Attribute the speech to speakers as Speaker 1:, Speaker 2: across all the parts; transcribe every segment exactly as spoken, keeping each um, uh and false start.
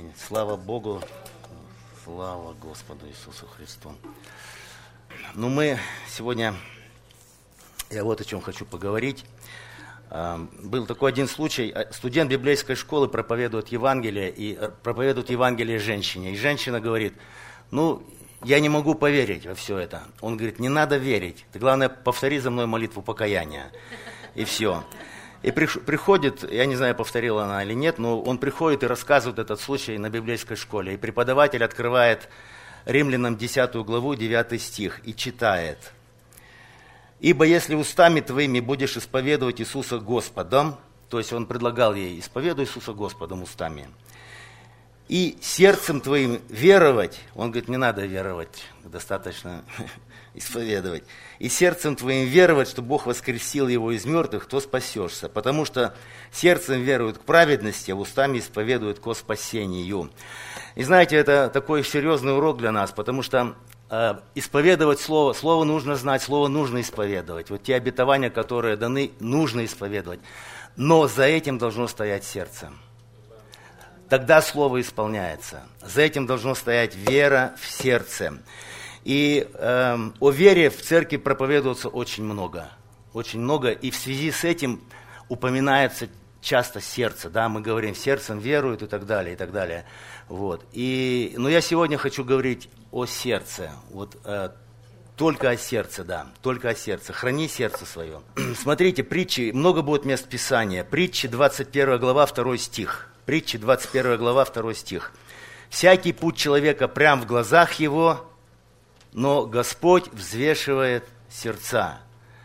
Speaker 1: Аминь. Слава Богу, слава Господу Иисусу Христу. Ну, мы сегодня, я вот о чем хочу поговорить. Был такой один случай, студент библейской школы проповедует Евангелие, и проповедует Евангелие женщине. И женщина говорит, ну, я не могу поверить во все это. Он говорит, не надо верить, ты, главное, повтори за мной молитву покаяния. И все. И приходит, я не знаю, повторила она или нет, но он приходит и рассказывает этот случай на библейской школе. И преподаватель открывает Римлянам десятую главу, девятый стих, и читает. «Ибо если устами твоими будешь исповедовать Иисуса Господом», то есть он предлагал ей, исповедуй Иисуса Господом устами, «и сердцем твоим веровать», он говорит, не надо веровать, достаточно исповедовать, «и сердцем твоим веровать, что Бог воскресил его из мертвых, то спасешься, потому что сердцем веруют к праведности, а устами исповедуют ко спасению». И знаете, это такой серьезный урок для нас, потому что э, исповедовать Слово, Слово нужно знать, Слово нужно исповедовать. Вот те обетования, которые даны, нужно исповедовать. Но за этим должно стоять сердце. Тогда Слово исполняется. За этим должно стоять вера в сердце. И э, о вере в церкви проповедуется очень много. Очень много. И в связи с этим упоминается часто сердце. Да? Мы говорим, сердцем веруют и так далее, и так далее. Вот. И, но я сегодня хочу говорить о сердце. Вот, э, только о сердце, да. Только о сердце. Храни сердце свое. Смотрите, притчи, много будет мест Писания. Притчи, двадцать первая глава, второй стих. Притчи, двадцать первая глава, второй стих. «Всякий путь человека прям в глазах его, но Господь взвешивает сердца».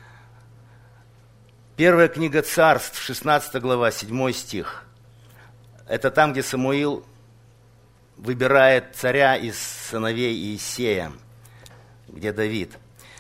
Speaker 1: Первая книга Царств, шестнадцатая глава, седьмой стих. Это там, где Самуил выбирает царя из сыновей Иисея, где Давид.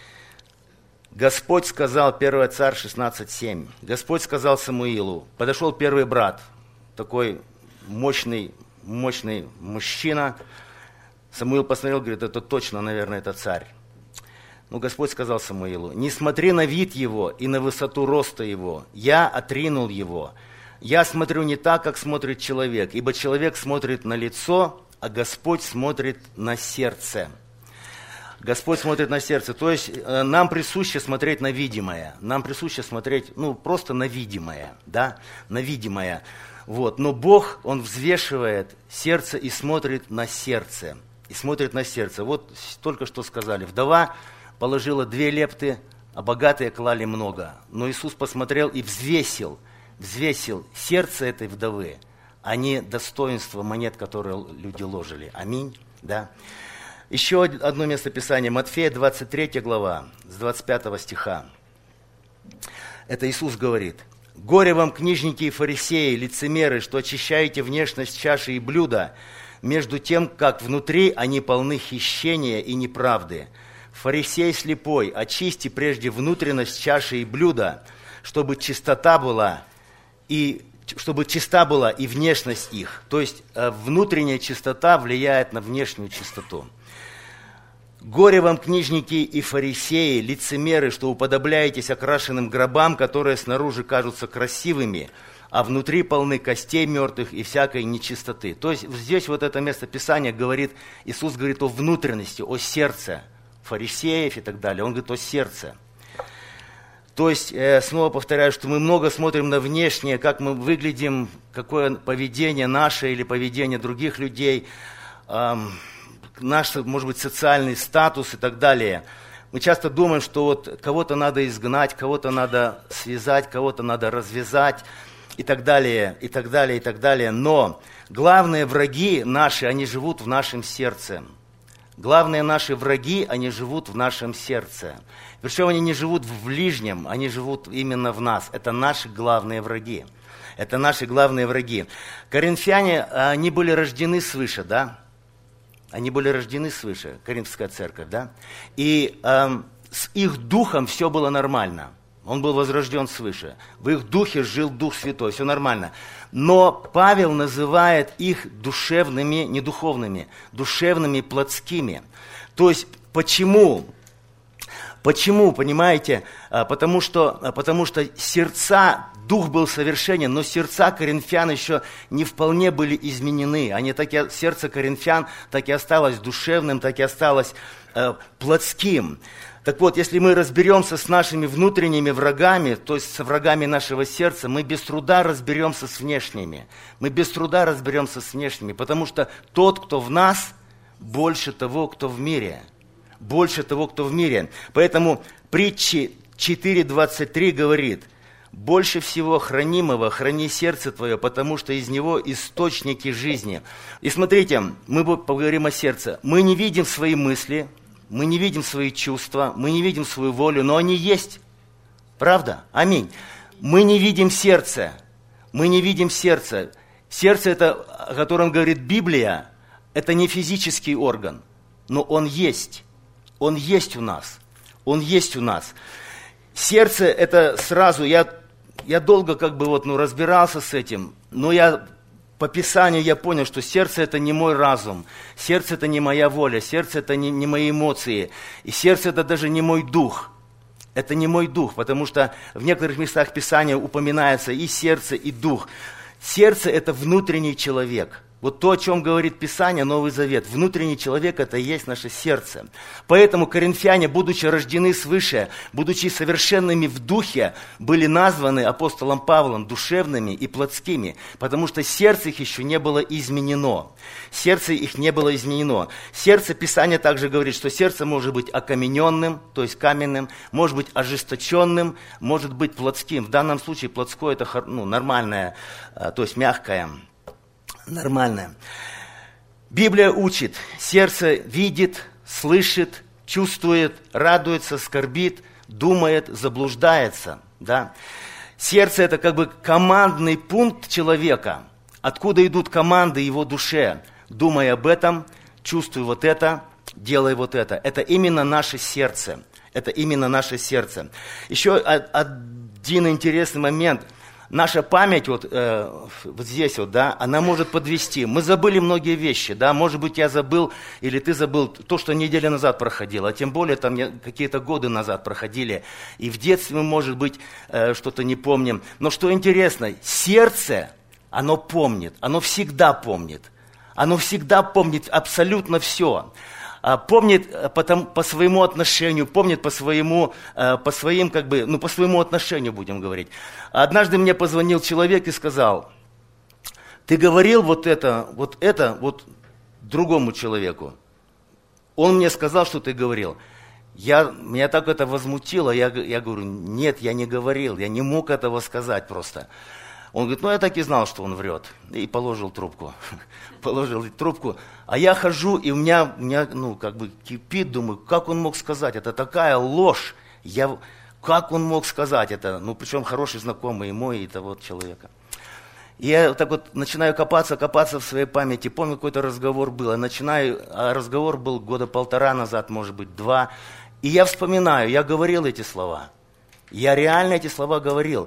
Speaker 1: Господь сказал, первый Царь шестнадцать семь, Господь сказал Самуилу, подошел первый брат, такой мощный, мощный мужчина. Самуил посмотрел, говорит, это точно, наверное, это царь. Но Господь сказал Самуилу, не смотри на вид его и на высоту роста его, я отринул его. Я смотрю не так, как смотрит человек, ибо человек смотрит на лицо, а Господь смотрит на сердце. Господь смотрит на сердце. То есть э, нам присуще смотреть на видимое. Нам присуще смотреть, ну, просто на видимое, да, на видимое. Вот. Но Бог, Он взвешивает сердце и смотрит на сердце. И смотрит на сердце. Вот только что сказали, вдова положила две лепты, а богатые клали много. Но Иисус посмотрел и взвесил, взвесил сердце этой вдовы, а не достоинство монет, которые люди ложили. Аминь. Да? Еще одно местописание, Матфея, двадцать третья глава, с двадцать пятого стиха. Это Иисус говорит. «Горе вам, книжники и фарисеи, лицемеры, что очищаете внешность чаши и блюда, между тем, как внутри они полны хищения и неправды. Фарисей слепой, очисти прежде внутренность чаши и блюда, чтобы чистота была и чтобы чиста была и внешность их». То есть внутренняя чистота влияет на внешнюю чистоту. «Горе вам, книжники и фарисеи, лицемеры, что уподобляетесь окрашенным гробам, которые снаружи кажутся красивыми, а внутри полны костей мертвых и всякой нечистоты». То есть здесь вот это место Писания говорит, Иисус говорит о внутренности, о сердце фарисеев и так далее. Он говорит о сердце. То есть, э, снова повторяю, что мы много смотрим на внешнее, как мы выглядим, какое поведение наше или поведение других людей, эм, наш, может быть, социальный статус и так далее. Мы часто думаем, что вот кого-то надо изгнать, кого-то надо связать, кого-то надо развязать и так далее, и так далее, и так далее. Но главные враги наши, они живут в нашем сердце. Главные наши враги, они живут в нашем сердце. Причем они не живут в ближнем, они живут именно в нас. Это наши главные враги. Это наши главные враги. Коринфяне, они были рождены свыше, да? Они были рождены свыше, Коринфская церковь, да? И э, с их духом все было нормально. Он был возрожден свыше. В их духе жил Дух Святой, все нормально. Но Павел называет их душевными, не духовными, душевными, плотскими. То есть, почему? Почему, понимаете? Потому что, потому что сердца, дух был совершенен, но сердца коринфян еще не вполне были изменены. Они так и, сердце коринфян так и осталось душевным, так и осталось э, плотским. Так вот, если мы разберемся с нашими внутренними врагами, то есть с врагами нашего сердца, мы без труда разберемся с внешними. Мы без труда разберемся с внешними, потому что тот, кто в нас, больше того, кто в мире. Больше того, кто в мире. Поэтому притчи четыре двадцать три говорит: «Больше всего хранимого храни сердце твое, потому что из него источники жизни». И смотрите, мы поговорим о сердце. Мы не видим свои мысли, мы не видим свои чувства, мы не видим свою волю, но они есть. Правда? Аминь. Мы не видим сердце. Мы не видим сердце. Сердце, это, о котором говорит Библия, это не физический орган, но он есть. Он есть у нас. Он есть у нас. Сердце это сразу, я, я долго как бы вот, ну, разбирался с этим, но я по Писанию я понял, что сердце это не мой разум, сердце это не моя воля, сердце это не, не мои эмоции, и сердце это даже не мой дух. Это не мой дух, потому что в некоторых местах Писания упоминается и сердце, и дух. Сердце это внутренний человек. Вот то, о чем говорит Писание, Новый Завет. Внутренний человек – это и есть наше сердце. Поэтому коринфяне, будучи рождены свыше, будучи совершенными в духе, были названы апостолом Павлом душевными и плотскими, потому что сердце их еще не было изменено. Сердце их не было изменено. Сердце, Писание также говорит, что сердце может быть окамененным, то есть каменным, может быть ожесточенным, может быть плотским. В данном случае плотское – это ну, нормальное, то есть мягкое. Нормальное. Библия учит, сердце видит, слышит, чувствует, радуется, скорбит, думает, заблуждается. Да? Сердце это как бы командный пункт человека, откуда идут команды его душе. Думай об этом, чувствуй вот это, делай вот это. Это именно наше сердце. Это именно наше сердце. Еще один интересный момент. Наша память вот, э, вот здесь вот, да, она может подвести. Мы забыли многие вещи, да, может быть, я забыл, или ты забыл то, что неделю назад проходило, а тем более там какие-то годы назад проходили. И в детстве мы, может быть, э, что-то не помним. Но что интересно, сердце, оно помнит, оно всегда помнит. Оно всегда помнит абсолютно все. Помнит по, там, по своему отношению, помнит по своему, по своим, как бы, ну, по своему отношению, будем говорить. Однажды мне позвонил человек и сказал: ты говорил вот это, вот это, вот другому человеку. Он мне сказал, что ты говорил. Я, меня так это возмутило, я, я говорю: нет, я не говорил, я не мог этого сказать просто. Он говорит: ну я так и знал, что он врет. И положил трубку. Положил трубку. А я хожу, и у меня, у меня ну, как бы кипит, думаю, как он мог сказать? Это такая ложь. Я, как он мог сказать это? Ну, причем хороший знакомый мой, это вот человека. И я так вот начинаю копаться, копаться в своей памяти. Помню, какой-то разговор был. Я начинаю, а разговор был года полтора назад, может быть, два. И я вспоминаю, я говорил эти слова. Я реально эти слова говорил.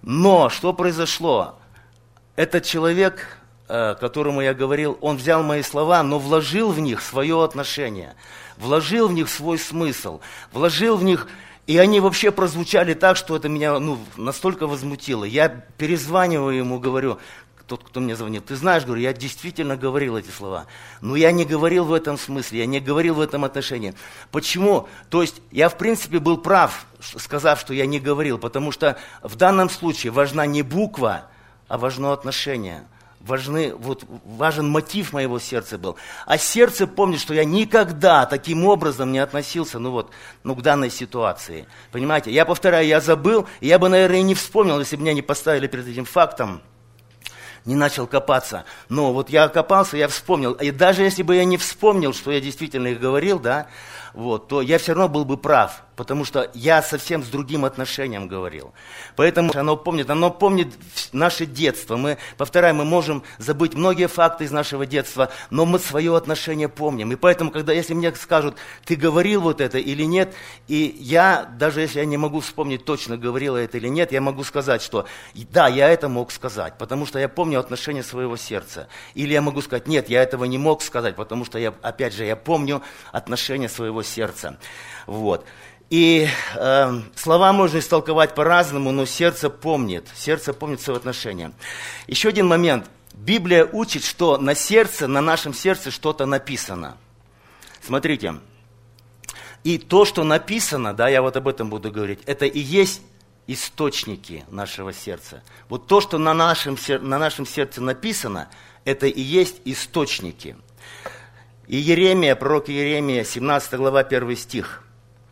Speaker 1: Но что произошло? Этот человек, которому я говорил, он взял мои слова, но вложил в них свое отношение, вложил в них свой смысл, вложил в них, и они вообще прозвучали так, что это меня ну, настолько возмутило. Я перезваниваю ему, говорю, тот, кто мне звонит, ты знаешь, говорю, я действительно говорил эти слова, но я не говорил в этом смысле, я не говорил в этом отношении. Почему? То есть я в принципе был прав, сказав, что я не говорил, потому что в данном случае важна не буква, а важно отношение. Важны, вот, важен мотив моего сердца был. А сердце помнит, что я никогда таким образом не относился ну вот, ну, к данной ситуации. Понимаете? Я повторяю, я забыл, и я бы, наверное, и не вспомнил, если бы меня не поставили перед этим фактом, не начал копаться. Но вот я копался, я вспомнил. И даже если бы я не вспомнил, что я действительно их говорил, да, вот, то я все равно был бы прав, потому что я совсем с другим отношением говорил. Поэтому оно помнит, оно помнит наше детство. Мы, повторяю, мы можем забыть многие факты из нашего детства, но мы свое отношение помним. И поэтому, когда, если мне скажут, ты говорил вот это или нет, и я, даже если я не могу вспомнить точно, говорил я это или нет, я могу сказать, что да, я это мог сказать, потому что я помню отношение своего сердца. Или я могу сказать, нет, я этого не мог сказать, потому что я, опять же, я помню отношение своего сердца. Вот. И э, слова можно истолковать по-разному, но сердце помнит, сердце помнит свои отношения. Еще один момент. Библия учит, что на сердце, на нашем сердце что-то написано. Смотрите. И то, что написано, да, я вот об этом буду говорить, это и есть источники нашего сердца. Вот то, что на нашем, на нашем сердце написано, это и есть источники. И Иеремия, пророк Иеремия, семнадцатая глава, первый стих.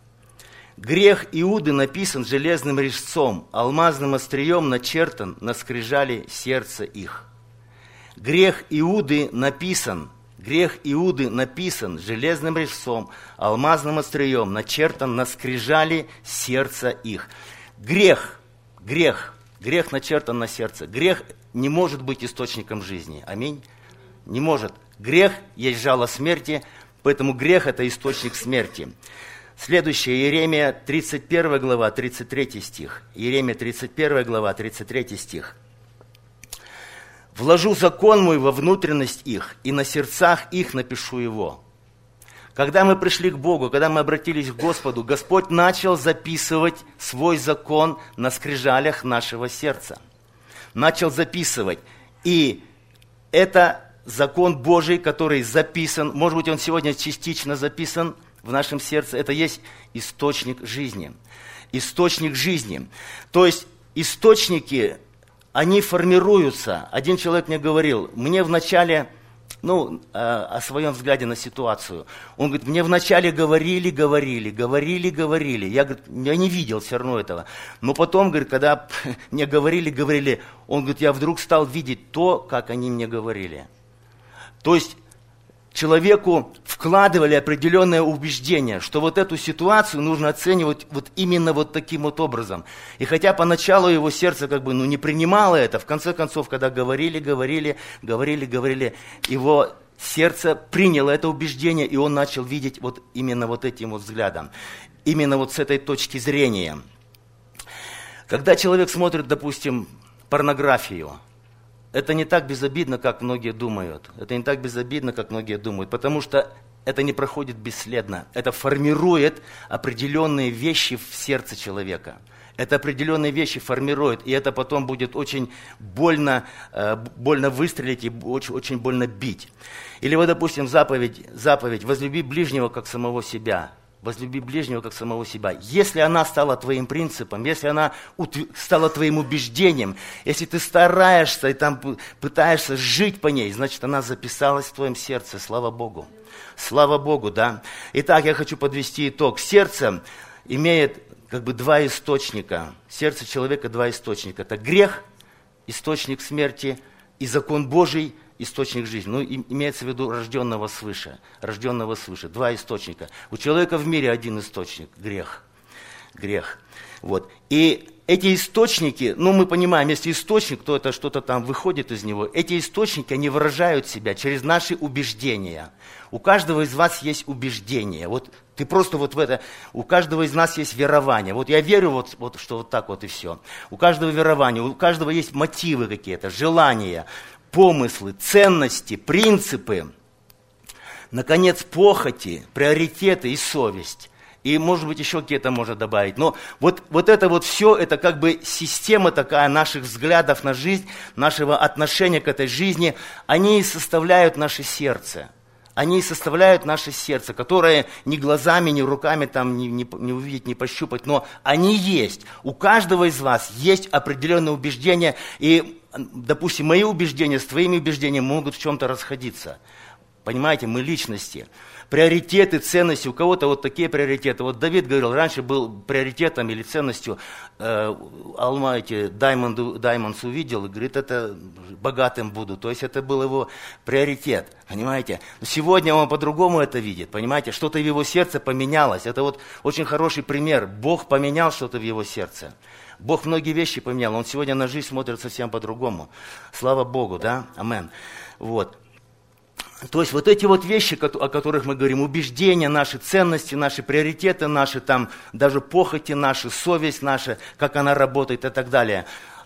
Speaker 1: «Грех Иуды написан железным резцом, алмазным острием начертан на скрижали сердца их». Грех Иуды написан, грех Иуды написан железным резцом, алмазным острием начертан на скрижали сердца их. Грех, грех, грех начертан на сердце. Грех не может быть источником жизни. Аминь. Не может. Грех есть жало смерти, поэтому грех – это источник смерти. Следующее, Иеремия, тридцать первая глава, тридцать третий стих. Иеремия, тридцать первая глава, тридцать третий стих. «Вложу закон мой во внутренность их, и на сердцах их напишу его». Когда мы пришли к Богу, когда мы обратились к Господу, Господь начал записывать свой закон на скрижалях нашего сердца. Начал записывать. И это закон Божий, который записан, может быть, он сегодня частично записан в нашем сердце, это есть источник жизни. Источник жизни. То есть источники, они формируются. Один человек мне говорил, мне вначале, ну, о своем взгляде на ситуацию, он говорит, мне вначале говорили, говорили, говорили, говорили. Я, говорит, я не видел все равно этого. Но потом, говорит, когда мне говорили, говорили, он говорит, я вдруг стал видеть то, как они мне говорили. То есть человеку вкладывали определенное убеждение, что вот эту ситуацию нужно оценивать вот именно вот таким вот образом. И хотя поначалу его сердце как бы ну, не принимало это, в конце концов, когда говорили, говорили, говорили, говорили, его сердце приняло это убеждение, и он начал видеть вот именно вот этим вот взглядом, именно вот с этой точки зрения. Когда человек смотрит, допустим, порнографию, это не так безобидно, как многие думают. Это не так безобидно, как многие думают, потому что это не проходит бесследно. Это формирует определенные вещи в сердце человека. Это определенные вещи формирует, и это потом будет очень больно, э, больно выстрелить и очень, очень больно бить. Или вот, допустим, заповедь, заповедь «возлюби ближнего, как самого себя». Возлюби ближнего, как самого себя. Если она стала твоим принципом, если она стала твоим убеждением, если ты стараешься и там пытаешься жить по ней, значит, она записалась в твоем сердце. Слава Богу. Слава Богу, да. Итак, я хочу подвести итог. Сердце имеет как бы два источника. Сердце человека два источника. Это грех, источник смерти, и закон Божий, источник жизни. Ну, имеется в виду рожденного свыше. Рожденного свыше. Два источника. У человека в мире один источник. Грех. Грех. Вот. И эти источники, ну, мы понимаем, если источник, то это что-то там выходит из него. Эти источники, они выражают себя через наши убеждения. У каждого из вас есть убеждение. Вот ты просто вот в это... У каждого из нас есть верование. Вот я верю, вот, вот, что вот так вот и все. У каждого верование, у каждого есть мотивы какие-то, желания, помыслы, ценности, принципы, наконец, похоти, приоритеты и совесть. И, может быть, еще какие-то можно добавить. Но вот, вот это вот все, это как бы система такая наших взглядов на жизнь, нашего отношения к этой жизни. Они и составляют наше сердце. Они и составляют наше сердце, которое ни глазами, ни руками там не, не, не увидеть, не пощупать, но они есть. У каждого из вас есть определенные убеждения, и, допустим, мои убеждения с твоими убеждениями могут в чем-то расходиться. Понимаете, мы личности. Приоритеты, ценности, у кого-то вот такие приоритеты. Вот Давид говорил, раньше был приоритетом или ценностью, э, Алма эти Даймонд, Даймондс увидел и говорит, это богатым буду. То есть это был его приоритет, понимаете. Но сегодня он по-другому это видит, понимаете. Что-то в его сердце поменялось. Это вот очень хороший пример. Бог поменял что-то в его сердце. Бог многие вещи поменял. Он сегодня на жизнь смотрит совсем по-другому. Слава Богу, да? Амен. Вот. То есть вот эти вот вещи, о которых мы говорим, убеждения наши, ценности наши, приоритеты наши, там, даже похоти наши, совесть наша, как она работает и так далее.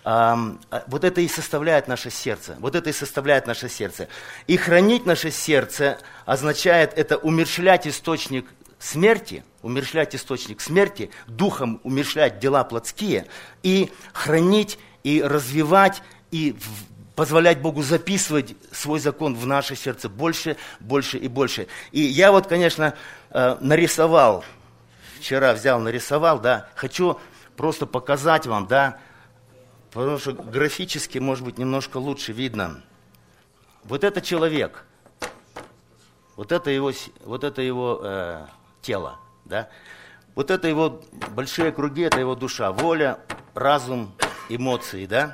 Speaker 1: Вот это и составляет наше сердце. Вот это и составляет наше сердце. И хранить наше сердце означает это умерщвлять источник смерти, умерщвлять источник смерти, духом умерщвлять дела плотские и хранить, и развивать, и позволять Богу записывать свой закон в наше сердце больше, больше и больше. И я вот, конечно, нарисовал, вчера взял, нарисовал, да, хочу просто показать вам, да, потому что графически, может быть, немножко лучше видно. Вот это человек, вот это его, вот это его э, тело, да, вот это его большие круги, это его душа, воля, разум, эмоции, да.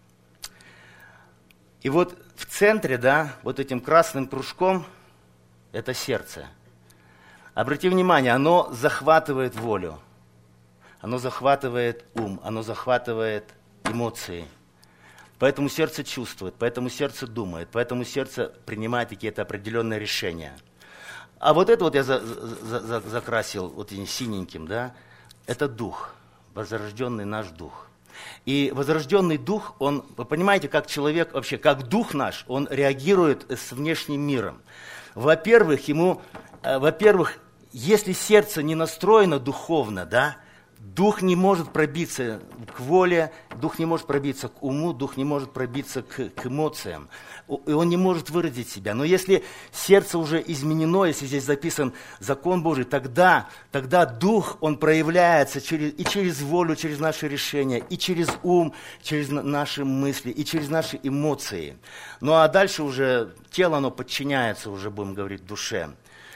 Speaker 1: И вот в центре, да, вот этим красным кружком, это сердце. Обрати внимание, оно захватывает волю, оно захватывает ум, оно захватывает эмоции. Поэтому сердце чувствует, поэтому сердце думает, поэтому сердце принимает какие-то определенные решения. А вот это вот я за, за, за, закрасил вот этим синеньким, да, это дух, возрожденный наш дух. И возрожденный дух, он, вы понимаете, как человек вообще, как дух наш, он реагирует с внешним миром. Во-первых, ему, э, во-первых, если сердце не настроено духовно, да, дух не может пробиться к воле, дух не может пробиться к уму, дух не может пробиться к, к эмоциям. И он не может выразить себя. Но если сердце уже изменено, если здесь записан закон Божий, тогда, тогда дух, он проявляется через, и через волю, через наши решения, и через ум, через наши мысли, и через наши эмоции. Ну а дальше уже тело, оно подчиняется, уже будем говорить, душе.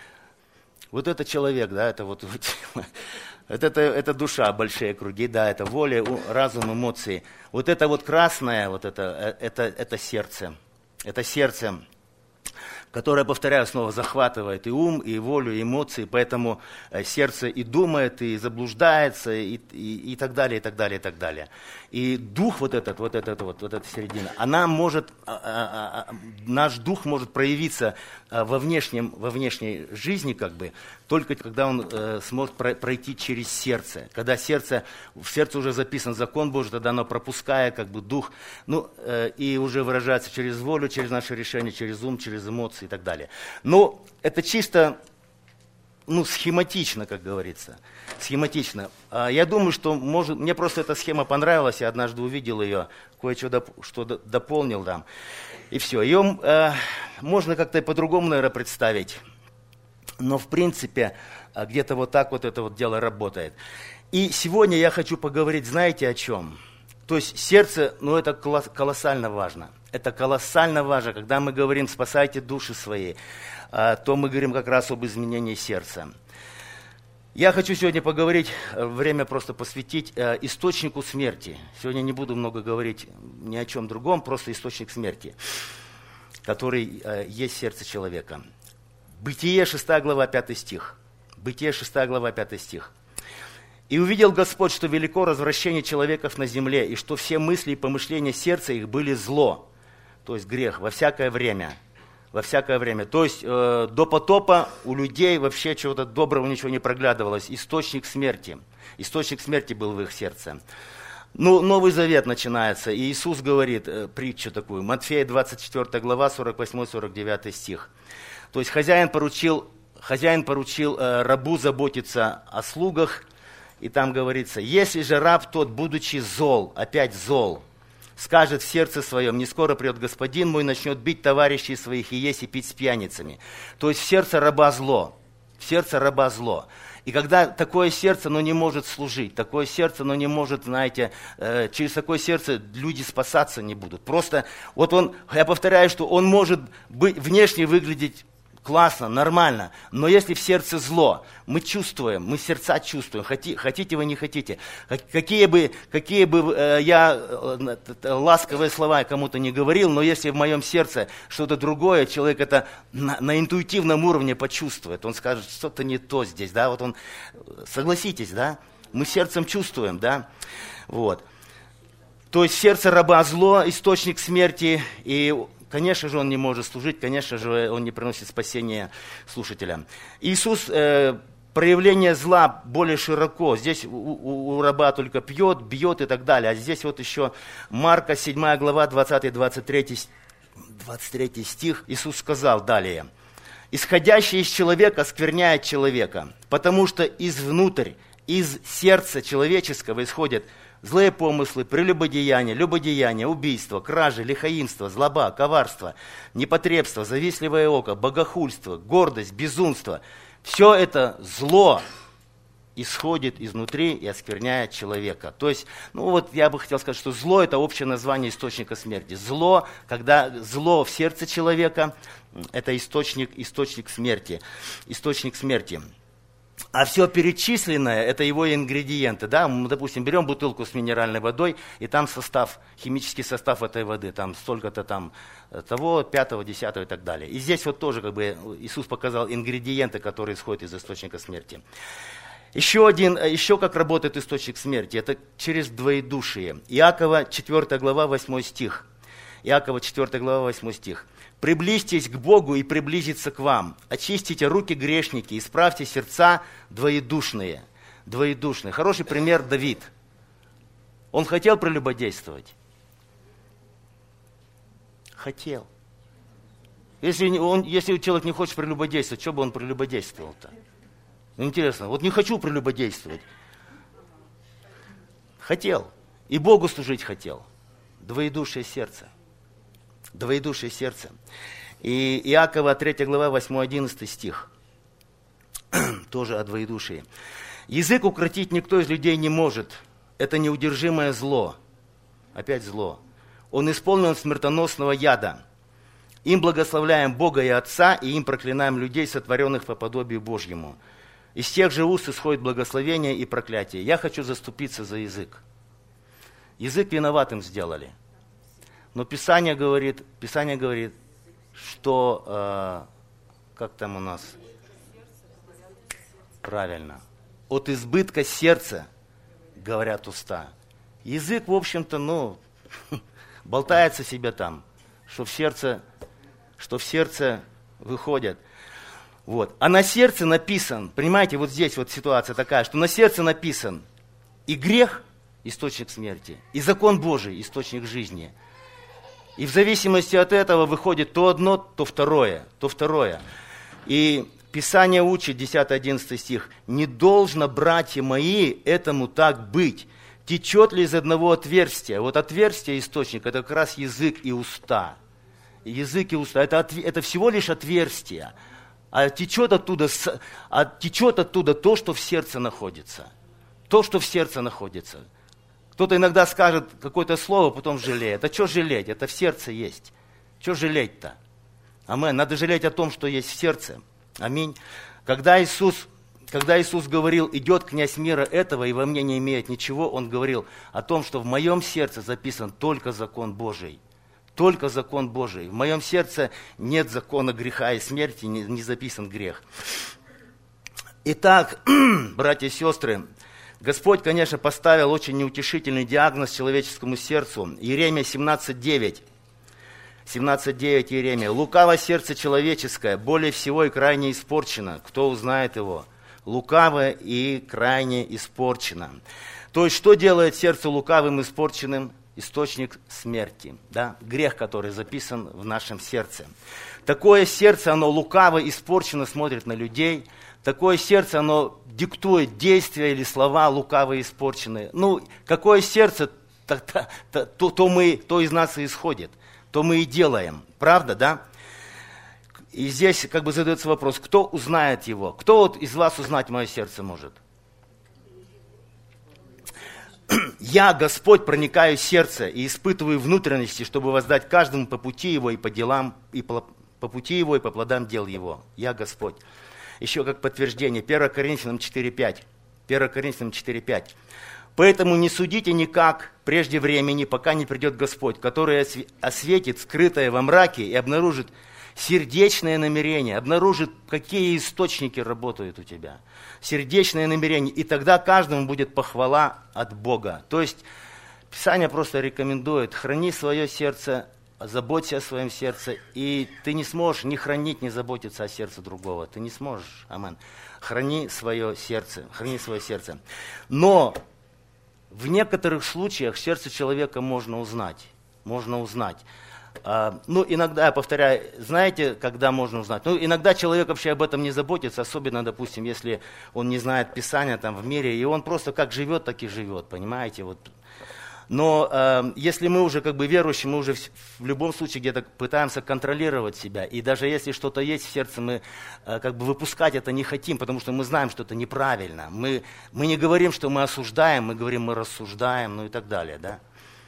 Speaker 1: Вот это человек, да, это вот... Это, это, это душа, большие круги, да, это воля, разум, эмоции. Вот это вот красное, вот это, это, это сердце. Это сердце, которое, повторяю, снова захватывает и ум, и волю, и эмоции, поэтому сердце и думает, и заблуждается, и, и, и так далее, и так далее, и так далее. И дух вот этот, вот этот, вот, вот эта середина, она может, а, а, а, наш дух может проявиться а, во, внешнем, во внешней жизни, как бы, только когда он э, сможет про, пройти через сердце. Когда сердце, в сердце уже записан закон Божий, тогда оно пропускает, как бы, дух, ну, э, и уже выражается через волю, через наши решения, через ум, через эмоции и так далее. Но это чисто, ну, схематично, как говорится. Схематично. А я думаю, что может, мне просто эта схема понравилась, я однажды увидел ее, кое-что доп, что дополнил там, и все. Ее э, можно как-то и по-другому, наверное, представить. Но, в принципе, где-то вот так вот это вот дело работает. И сегодня я хочу поговорить, знаете, о чем? То есть сердце, ну, это колоссально важно. Это колоссально важно. Когда мы говорим «спасайте души свои», то мы говорим как раз об изменении сердца. Я хочу сегодня поговорить, время просто посвятить источнику смерти. Сегодня не буду много говорить ни о чем другом, просто источник смерти, который есть в сердце человека. Бытие, шестая глава, пятый стих. Бытие, шестая глава, пятый стих. «И увидел Господь, что велико развращение человеков на земле, и что все мысли и помышления сердца их были зло». То есть грех во всякое время. Во всякое время. То есть э, до потопа у людей вообще чего-то доброго ничего не проглядывалось. Источник смерти. Источник смерти был в их сердце. Ну, Новый Завет начинается, и Иисус говорит э, притчу такую. Матфея, двадцать четвёртая глава, сорок восьмой сорок девятый стих. То есть хозяин поручил, хозяин поручил э, рабу заботиться о слугах, и там говорится, если же раб тот, будучи зол, опять зол, скажет в сердце своем, не скоро придет господин мой, начнет бить товарищей своих и есть и пить с пьяницами. То есть в сердце раба зло, в сердце раба зло. И когда такое сердце, оно не может служить, такое сердце, оно не может, знаете, э, через такое сердце люди спасаться не будут. Просто, вот он, я повторяю, что он может быть, внешне выглядеть классно, нормально, но если в сердце зло, мы чувствуем, мы сердца чувствуем, хоти, хотите вы, не хотите, какие бы, какие бы э, я э, ласковые слова кому-то не говорил, но если в моем сердце что-то другое, человек это на, на интуитивном уровне почувствует, он скажет, что-то не то здесь, да, вот он, согласитесь, да, мы сердцем чувствуем, да, вот. То есть сердце раба зло, источник смерти, и конечно же, он не может служить, конечно же, он не приносит спасения слушателям. Иисус, э, проявление зла более широко. Здесь у, у, у раба только пьет, бьет и так далее. А здесь вот еще Марка, седьмая глава, двадцатый двадцать третий стих. Иисус сказал далее. исходящее из человека оскверняет человека, потому что извнутрь, из сердца человеческого исходят злые помыслы, прелюбодеяния, любодеяния, убийства, кражи, лихаимство, злоба, коварство, непотребство, завистливое око, богохульство, гордость, безумство. Все это зло исходит изнутри и оскверняет человека. То есть, ну вот я бы хотел сказать, что зло – это общее название источника смерти. Зло, когда зло в сердце человека – это источник, источник смерти. Источник смерти. А все перечисленное – это его ингредиенты. Да? Мы, допустим, берем бутылку с минеральной водой, и там состав, химический состав этой воды, там столько-то там того, пятого, десятого и так далее. И здесь вот тоже как бы Иисус показал ингредиенты, которые исходят из источника смерти. Еще один, еще как работает источник смерти, это через двоедушие. Иакова четвёртая глава, восьмой стих. Иакова четвёртая глава, восьмой стих. «Приблизьтесь к Богу и приблизиться к вам. Очистите руки грешники, исправьте сердца двоедушные». Двоедушные. Хороший пример Давид. Он хотел прелюбодействовать? Хотел. Если, он, если человек не хочет прелюбодействовать, что бы он прелюбодействовал-то? Интересно, вот не хочу прелюбодействовать. Хотел. И Богу служить хотел. Двоедушие сердце. Двоедушие сердце. И Иакова третья глава, восьмой-одиннадцатый стих. Тоже о двоедушии. «Язык укротить никто из людей не может. Это неудержимое зло». Опять зло. «Он исполнен смертоносного яда. Им благословляем Бога и Отца, и им проклинаем людей, сотворенных по подобию Божьему. Из тех же уст исходит благословение и проклятие». Я хочу заступиться за язык. Язык виноватым сделали. Но Писание говорит, Писание говорит, что, э, как там у нас? Правильно. От избытка сердца говорят уста. Язык, в общем-то, ну, болтается себе там, что в сердце, что в сердце выходят. Вот. А на сердце написан, понимаете, вот здесь вот ситуация такая, что на сердце написан и грех, источник смерти, и закон Божий, источник жизни. И в зависимости от этого выходит то одно, то второе, то второе. И Писание учит, десятый-одиннадцатый стих, «Не должно, братья мои, этому так быть. Течет ли из одного отверстия?» Вот отверстие, источник, это как раз язык и уста. Язык и уста, это, это всего лишь отверстие. А течет оттуда, а течет оттуда то, что в сердце находится. То, что в сердце находится. Кто-то иногда скажет какое-то слово, потом жалеет. А что жалеть? Это в сердце есть. Что жалеть-то? Аминь. Надо жалеть о том, что есть в сердце. Аминь. Когда Иисус, когда Иисус говорил, идет князь мира этого и во мне не имеет ничего, Он говорил о том, что в моем сердце записан только закон Божий. Только закон Божий. В моем сердце нет закона греха и смерти, не, не записан грех. Итак, братья и сестры, Господь, конечно, поставил очень неутешительный диагноз человеческому сердцу. Иеремия семнадцать девять. семнадцать девять Иеремия. «Лукаво сердце человеческое, более всего и крайне испорчено». Кто узнает его? Лукаво и крайне испорчено. То есть, что делает сердце лукавым и испорченным? Источник смерти. Да? Грех, который записан в нашем сердце. Такое сердце, оно лукаво, испорчено, смотрит на людей. Такое сердце, оно диктует действия или слова лукавые, испорченные. Ну, какое сердце, то, то, то, то, мы, то из нас и исходит, то мы и делаем. Правда, да? И здесь как бы задается вопрос, кто узнает его? Кто вот из вас узнать мое сердце может? «Я, Господь, проникаю в сердце и испытываю внутренности, чтобы воздать каждому по пути его и по делам, и по, по пути его и по плодам дел его. Я, Господь». Еще как подтверждение, первое Коринфянам четыре пять. первое Коринфянам четыре пять. «Поэтому не судите никак прежде времени, пока не придет Господь, который осветит скрытое во мраке и обнаружит сердечное намерение, обнаружит, какие источники работают у тебя. Сердечное намерение. И тогда каждому будет похвала от Бога». То есть Писание просто рекомендует: храни свое сердце, заботься о своем сердце, и ты не сможешь ни хранить, ни заботиться о сердце другого. Ты не сможешь. Аминь. Храни свое сердце. Храни свое сердце. Но в некоторых случаях сердце человека можно узнать. Можно узнать. А, ну, иногда, я повторяю, знаете, когда можно узнать? Ну, иногда человек вообще об этом не заботится, особенно, допустим, если он не знает Писания там в мире, и он просто как живет, так и живет, понимаете? Вот. Но э, если мы уже как бы верующие, мы уже в, в любом случае где-то пытаемся контролировать себя, и даже если что-то есть в сердце, мы э, как бы выпускать это не хотим, потому что мы знаем, что это неправильно. Мы, мы не говорим, что мы осуждаем, мы говорим, мы рассуждаем, ну и так далее, да?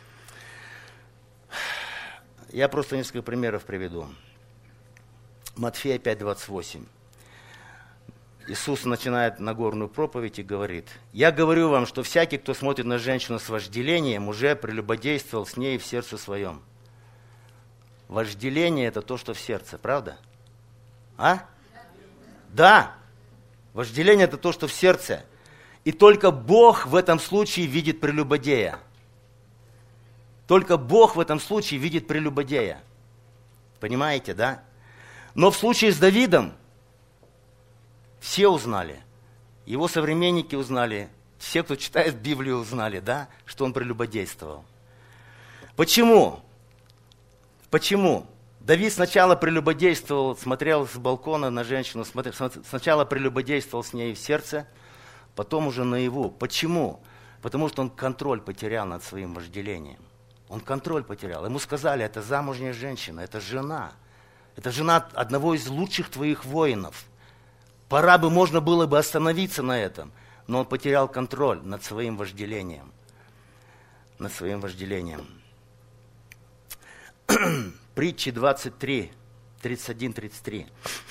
Speaker 1: Я просто несколько примеров приведу. Матфея пять двадцать восемь. Иисус начинает Нагорную проповедь и говорит: «Я говорю вам, что всякий, кто смотрит на женщину с вожделением, уже прелюбодействовал с ней в сердце своем». Вожделение – это то, что в сердце, правда? А? Да. Вожделение – это то, что в сердце. И только Бог в этом случае видит прелюбодея. Только Бог в этом случае видит прелюбодея. Понимаете, да? Но в случае с Давидом все узнали. Его современники узнали. Все, кто читает Библию, узнали, да, что он прелюбодействовал. Почему? Почему? Давид сначала прелюбодействовал, смотрел с балкона на женщину, смотрел, сначала прелюбодействовал с ней в сердце, потом уже наяву. Почему? Потому что он контроль потерял над своим вожделением. Он контроль потерял. Ему сказали, это замужняя женщина, это жена. Это жена одного из лучших твоих воинов. Пора бы, можно было бы остановиться на этом. Но он потерял контроль над своим вожделением. Над своим вожделением. Притчи двадцать три, тридцать один тридцать три.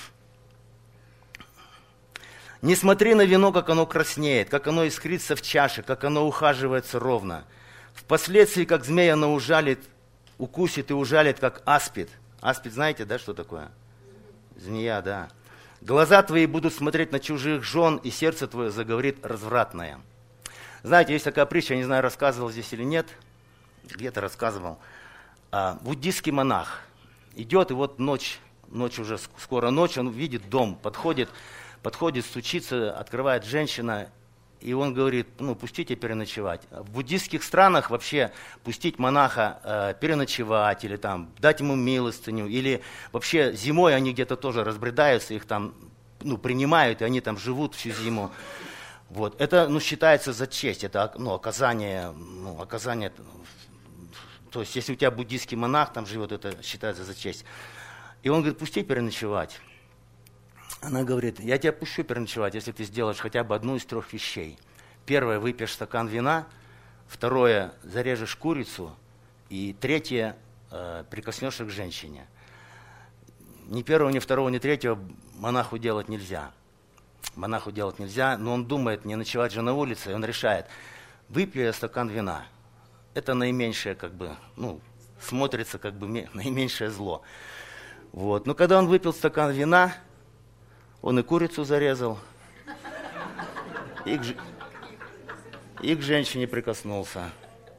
Speaker 1: «Не смотри на вино, как оно краснеет, как оно искрится в чаше, как оно ухаживается ровно. Впоследствии, как змея, оно ужалит, укусит и ужалит, как аспид». Аспид, знаете, да, что такое? Змея, да. «Глаза твои будут смотреть на чужих жен, и сердце твое заговорит развратное». Знаете, есть такая притча, я не знаю, рассказывал здесь или нет, где-то рассказывал. А, буддийский монах идет, и вот ночь, ночь уже, скоро ночь, он видит дом, подходит, подходит, стучится, открывает женщина, и он говорит, ну, пустите переночевать. В буддийских странах вообще пустить монаха э, переночевать, или там дать ему милостыню, или вообще зимой они где-то тоже разбредаются, их там, ну, принимают, и они там живут всю зиму. Вот. Это, ну, считается за честь, это, ну, оказание, ну, оказание, то есть если у тебя буддийский монах там живет, это считается за честь. И он говорит, пусти переночевать. Она говорит, я тебя пущу переночевать, если ты сделаешь хотя бы одну из трех вещей. Первое, выпьешь стакан вина. Второе, зарежешь курицу. И третье, э, прикоснешься к женщине. Ни первого, ни второго, ни третьего монаху делать нельзя. Монаху делать нельзя, но он думает, не ночевать же на улице, и он решает, выпью я стакан вина. Это наименьшее, как бы, ну, смотрится как бы наименьшее зло. Вот. Но когда он выпил стакан вина, он и курицу зарезал, и к, и к женщине прикоснулся.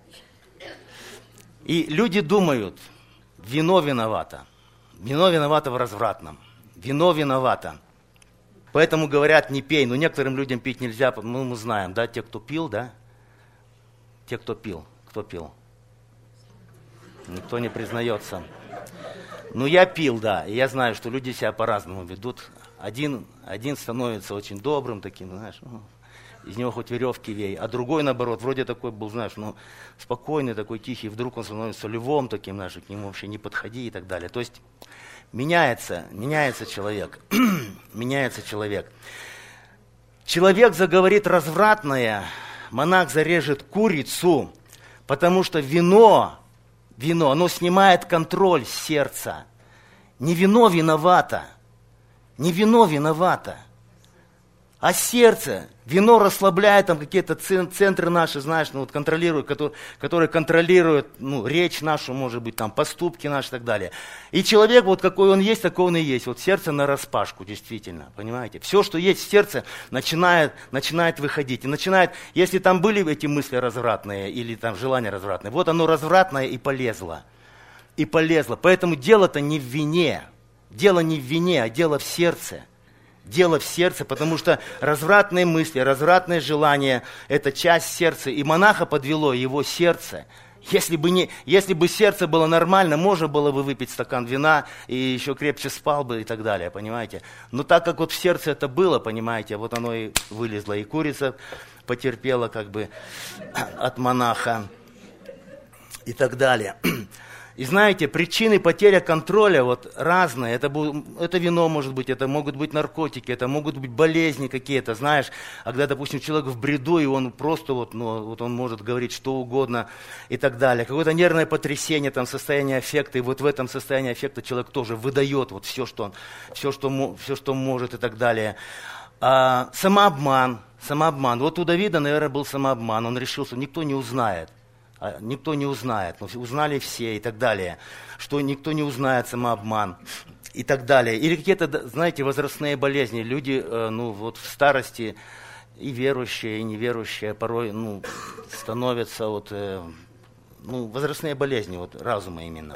Speaker 1: И люди думают, вино виновато. Вино виновато в развратном. Вино виновато. Поэтому говорят, не пей. Но некоторым людям пить нельзя, ну, мы знаем, да, те, кто пил, да? Те, кто пил. Кто пил? Никто не признается. Ну, я пил, да, и я знаю, что люди себя по-разному ведут. Один, один становится очень добрым таким, знаешь, ну, из него хоть веревки вей, а другой, наоборот, вроде такой был, знаешь, ну, спокойный, такой тихий, вдруг он становится львом таким, знаешь, к нему вообще не подходи и так далее. То есть меняется, меняется человек, меняется человек. Человек заговорит развратное, монах зарежет курицу, потому что вино, вино, оно снимает контроль с сердца. Не вино виновато. Не вино виновато, а сердце. Вино расслабляет там какие-то центры наши, знаешь, ну вот контролируют, которые, которые контролируют, ну, речь нашу, может быть, там, поступки наши и так далее. И человек, вот какой он есть, такой он и есть. Вот сердце нараспашку, действительно, понимаете? Все, что есть в сердце, начинает, начинает выходить. И начинает, если там были эти мысли развратные или там желания развратные, вот оно развратное и полезло. И полезло. Поэтому дело-то не в вине. Дело не в вине, а дело в сердце. Дело в сердце, потому что развратные мысли, развратные желания – это часть сердца. И монаха подвело его сердце. Если бы, не, если бы сердце было нормально, можно было бы выпить стакан вина и еще крепче спал бы и так далее, понимаете. Но так как вот в сердце это было, понимаете, вот оно и вылезло, и курица потерпела как бы от монаха и так далее. И знаете, причины потери контроля вот разные. Это, это вино может быть, это могут быть наркотики, это могут быть болезни какие-то, знаешь. А когда, допустим, человек в бреду, и он просто вот, ну, вот он может говорить что угодно и так далее. Какое-то нервное потрясение, там, состояние аффекта, и вот в этом состоянии аффекта человек тоже выдает вот все, что, он, все, что, все, что может и так далее. А, самообман, самообман. Вот у Давида, наверное, был самообман. Он решил, что никто не узнает. Никто не узнает, но узнали все и так далее, что никто не узнает самообман и так далее. Или какие-то, знаете, возрастные болезни. Люди, ну, вот в старости и верующие, и неверующие порой, ну, становятся вот, ну, возрастные болезни, вот разума именно.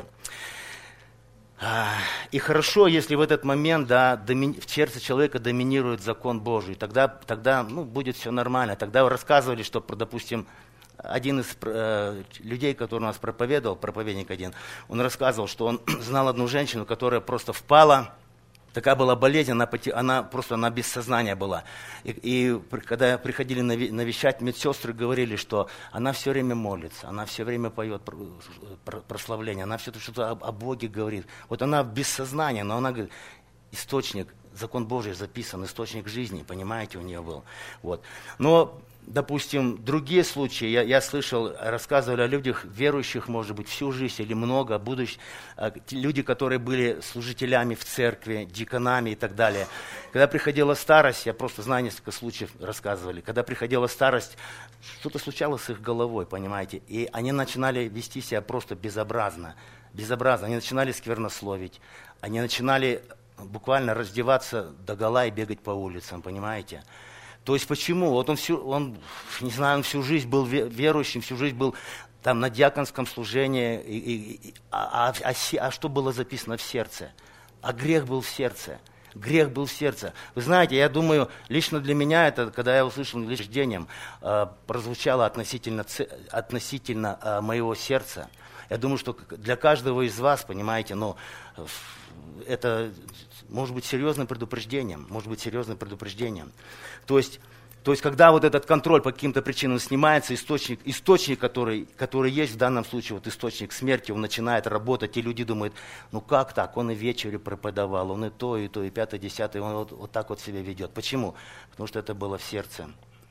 Speaker 1: И хорошо, если в этот момент, да, доми... в сердце человека доминирует закон Божий, тогда, тогда, ну, будет все нормально. Тогда рассказывали, что, допустим, один из э, людей, который у нас проповедовал, проповедник один, он рассказывал, что он знал одну женщину, которая просто впала, такая была болезнь, она, она просто она без сознания была. И, и когда приходили навещать, медсестры говорили, что она все время молится, она все время поет прославление, она все что-то о, о Боге говорит. Вот она без сознания, но она говорит, источник, закон Божий записан, источник жизни, понимаете, у нее был. Вот. Но допустим, другие случаи, я, я слышал, рассказывали о людях, верующих, может быть, всю жизнь или много, будущих, люди, которые были служителями в церкви, диконами и так далее. Когда приходила старость, я просто знаю несколько случаев, рассказывали, когда приходила старость, что-то случалось с их головой, понимаете, и они начинали вести себя просто безобразно, безобразно, они начинали сквернословить, они начинали буквально раздеваться догола и бегать по улицам, понимаете. То есть почему? Вот он всю, он, не знаю, он всю жизнь был верующим, всю жизнь был там на диаконском служении, и, и, а, а, а, а что было записано в сердце? А грех был в сердце. Грех был в сердце. Вы знаете, я думаю, лично для меня это, когда я услышал рождением, э, прозвучало относительно, относительно э, моего сердца. Я думаю, что для каждого из вас, понимаете, ну, это может быть серьезным предупреждением, может быть серьезным предупреждением. То есть, то есть когда вот этот контроль по каким-то причинам снимается, источник, источник который, который есть в данном случае, вот источник смерти, он начинает работать, и люди думают, ну как так, он и вечерю преподавал, он и то, и то, и пятое, десятое, он вот, вот так вот себя ведет. Почему? Потому что это было в сердце.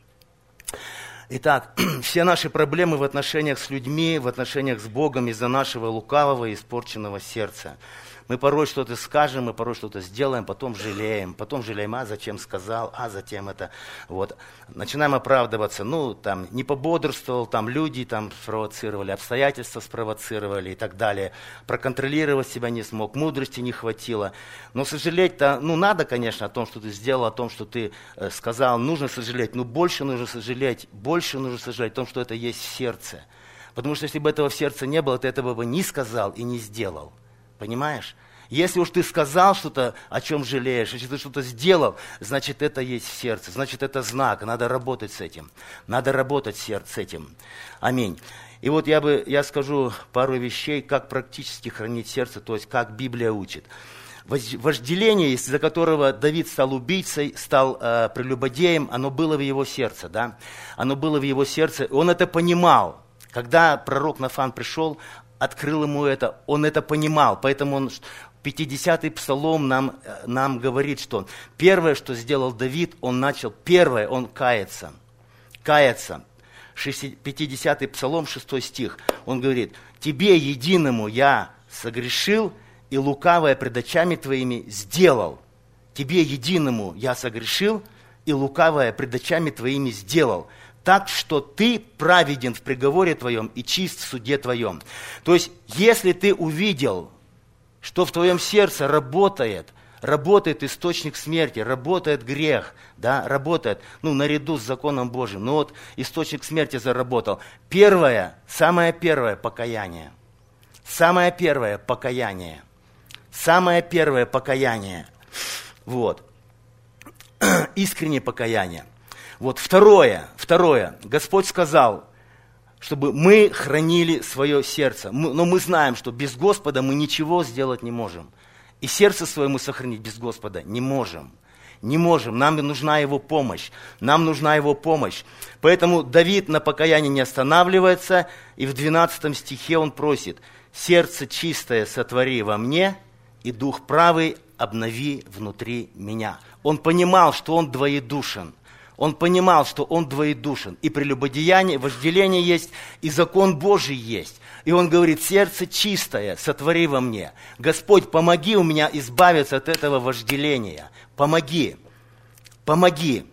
Speaker 1: Итак, все наши проблемы в отношениях с людьми, в отношениях с Богом из-за нашего лукавого и испорченного сердца. Мы порой что-то скажем, мы порой что-то сделаем, потом жалеем, потом жалеем, а зачем сказал, а затем это, вот. Начинаем оправдываться, ну, там, не пободрствовал, там, люди там спровоцировали, обстоятельства спровоцировали и так далее. Проконтролировать себя не смог, мудрости не хватило. Но сожалеть-то, ну, надо, конечно, о том, что ты сделал, о том, что ты э, сказал, нужно сожалеть, но больше нужно сожалеть, больше нужно сожалеть о том, что это есть в сердце. Потому что если бы этого в сердце не было, ты этого бы не сказал и не сделал. Понимаешь? Если уж ты сказал что-то, о чем жалеешь, если ты что-то сделал, значит, это есть в сердце, значит, это знак, надо работать с этим. Надо работать с этим. Аминь. И вот я, бы, я скажу пару вещей, как практически хранить сердце, то есть как Библия учит. Вожделение, из-за которого Давид стал убийцей, стал э, прелюбодеем, оно было в его сердце, да? Оно было в его сердце, он это понимал. Когда пророк Нафан пришел, открыл ему это, он это понимал, поэтому он, пятидесятый псалом нам, нам говорит, что первое, что сделал Давид, он начал, первое, он кается, кается. пятидесятый псалом, шестой стих, он говорит, «Тебе, единому, я согрешил, и лукавое пред очами твоими сделал. Тебе, единому, я согрешил, и лукавое пред очами твоими сделал. Так что ты праведен в приговоре твоем и чист в суде твоем». То есть, если ты увидел, что в твоем сердце работает, работает источник смерти, работает грех, да, работает, ну, наряду с законом Божьим, ну вот источник смерти заработал. Первое, самое первое покаяние. Самое первое покаяние. Самое первое покаяние. Вот. Искреннее покаяние. Вот второе, второе. Господь сказал, чтобы мы хранили свое сердце. Мы, но мы знаем, что без Господа мы ничего сделать не можем. И сердце свое мы сохранить без Господа не можем. Не можем. Нам нужна Его помощь. Нам нужна Его помощь. Поэтому Давид на покаянии не останавливается. И в двенадцатом стихе он просит: «Сердце чистое сотвори во мне, и дух правый обнови внутри меня». Он понимал, что он двоедушен. Он понимал, что он двоедушен. И прелюбодеяние, вожделение есть, и закон Божий есть. И он говорит: сердце чистое сотвори во мне. Господь, помоги у меня избавиться от этого вожделения. Помоги. Помоги.